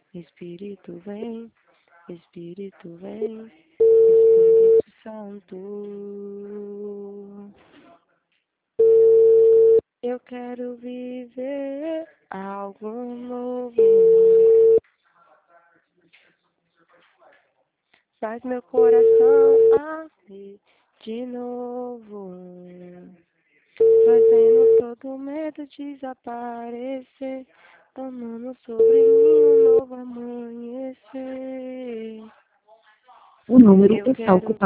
Espírito vem, Espírito vem, Espírito Santo. Eu quero viver algo novo. Faz meu coração abrir de novo. Fazendo todo medo desaparecer. Tomando sobre mim um novo amanhecer. O número Eu está quero ocupado.